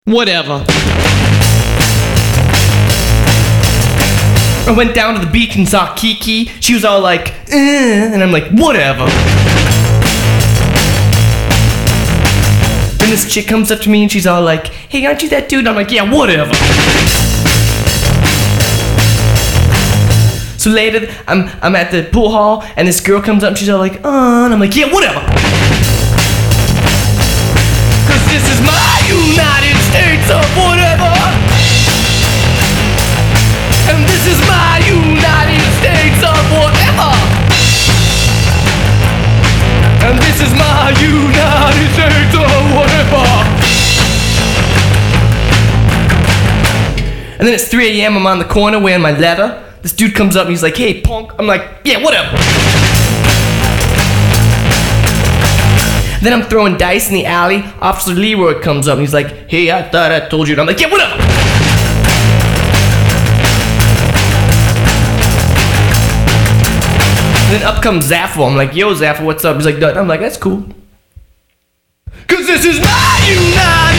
Whatever. I went down to the beach and saw Kiki. She was all like, and I'm like, whatever. Then this chick comes up to me and she's all like, hey, aren't you that dude? I'm like, yeah, whatever. So later, I'm at the pool hall and this girl comes up and she's all like, and I'm like, yeah, whatever. Cause this is my United States of whatever. And this is my United States of whatever. And this is my United States of whatever. And then it's 3 a.m. I'm on the corner wearing my leather. This dude comes up and he's like, hey, punk. I'm like, yeah, whatever. Then I'm throwing dice in the alley. Officer Leroy comes up and he's like, hey, I thought I told you. And I'm like, yeah, whatever. And then up comes Zaffo. I'm like, yo, Zaffo, what's up? He's like, I'm like, that's cool. Cause this is my United